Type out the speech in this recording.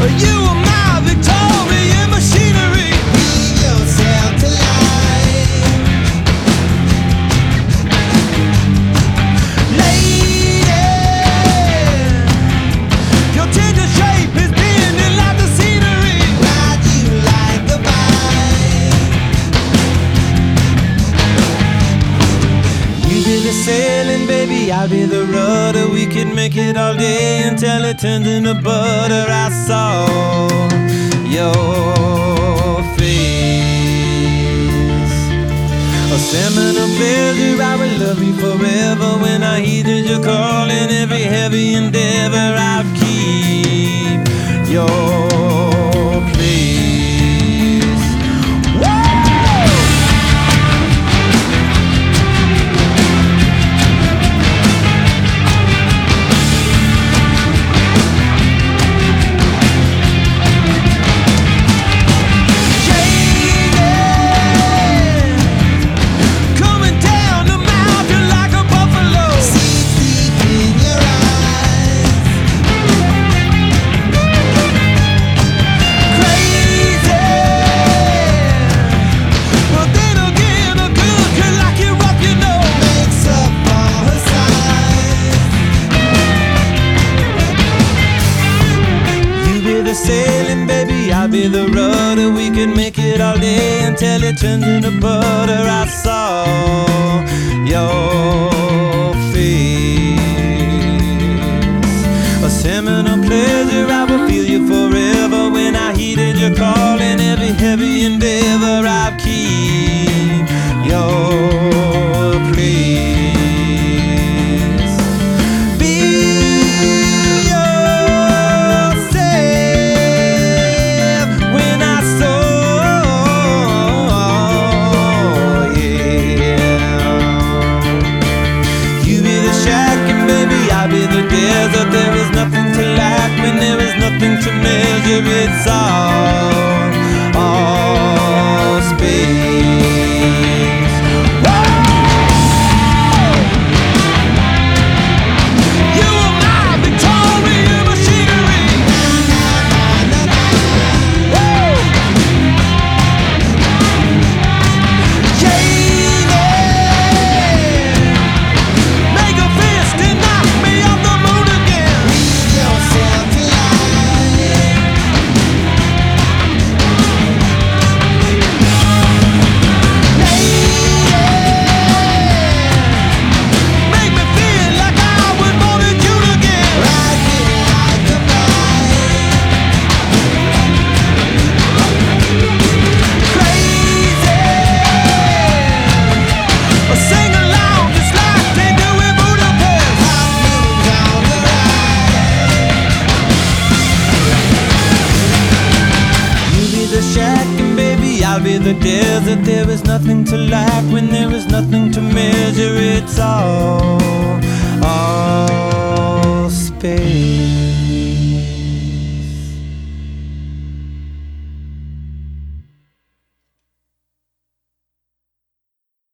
You are my Victorian machinery. Breathe yourself to life. Lady, your tender shape is bending like the scenery. Ride you like a bike. You be the sailing, baby, I'll be the rudder. We can make it all day until it turns into butter. I saw your face, a seminal pleasure. I will love you forever. When I heeded your call in every heavy endeavor, I'll keep your place. Whoa! Coming down the mountain like a buffalo. See deep in your eyes. Crazy, but then again a girl can lock you up, you know. Makes up for her size. You be the sailing, baby, I'll be the rudder. We can make it all day until it turns into butter. I saw your face, a seminal pleasure. I will feel you forever. When I heeded your call in every heavy endeavor, I'll keep your place. Be yourself when I saw, yeah. You be the shack and baby, I'll be the desert. There is nothing to lack when there is nothing to measure. It's all space. Whoa! You are my Victorian machinery. Whoa! Make a fist and knock me off the moon again. Breathe yourself to life. Make me feel like I was born in June again. Ride me like a bike. Crazy, sing along just like they do in Budapest. Hot moves on the ride. You be the shack and baby, I'll be the desert. There is nothing to lack when there is nothing to measure. It's all space.